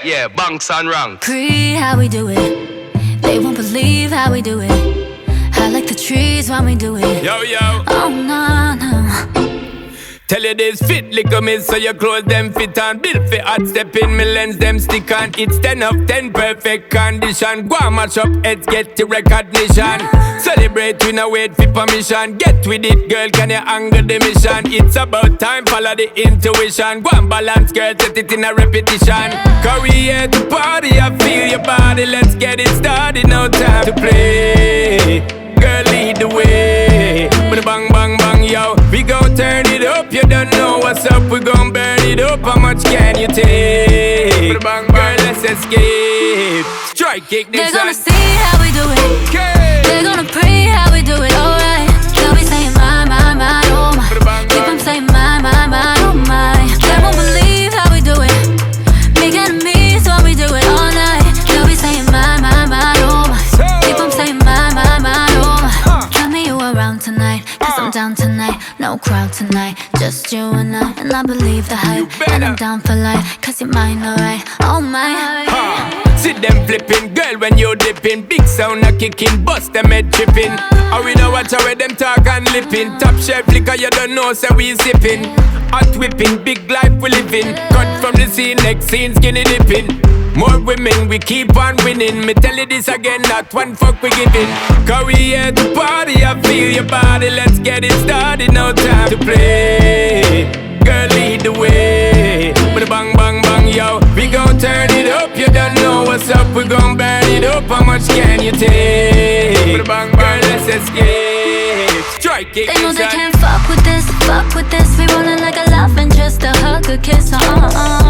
Yeah, bunks and ranks. How we do it. They won't believe how we do it. I like the trees when we do it. Yo, yo. Oh, no, no. Tell you this fit, lick me so your clothes them fit on. Built for hot step in me lens them stick on. It's 10 of 10 perfect condition. Go and match up heads get the recognition. Celebrate we no wait for permission. Get with it girl, can you angle the mission? It's about time, follow the intuition. Go and balance girl, set it in a repetition. Cause we here to party, I feel your body. Let's get it started, no time to play. Girl lead the way. But bang bang bang yo, we gon' turn it up. You don't know what's up, we gon' burn it up. How much can you take? But bang bang, let's escape. Strike kick this. They're gonna see how we do it. Okay. They're gonna pray how we do it. Alright. They'll be saying my, oh my. Keep them saying my, oh my. They won't believe how we do it. Make enemies when we do it all night. They'll be saying my, oh my. Keep them saying my, oh my. Tell me you around tonight, cause I'm down tonight. No crowd tonight, just you and I believe the hype. And I'm down for life, cause you're mine, alright. Oh my. See them flipping, girl when you dipping. Big sound a kicking, bust them head tripping. And we don't watch how them talk and lipping. Top shelf liquor you don't know, so we sipping. Hot whipping, big life we living. Cut from the scene, next scene skinny dipping. More women, we keep on winning. Me tell you this again, not one fuck we giving. Cause we here to party, I feel your body. Let's get it started, no time to play. Girl lead the way. But bang bang bang yo, we gon' turn it up. You don't know what's up, we gon' burn it up. How much can you take? But bang bang, let's escape. Strike it. They know they can't fuck with this, fuck with this. We rollin' like a love interest, a hug, a kiss,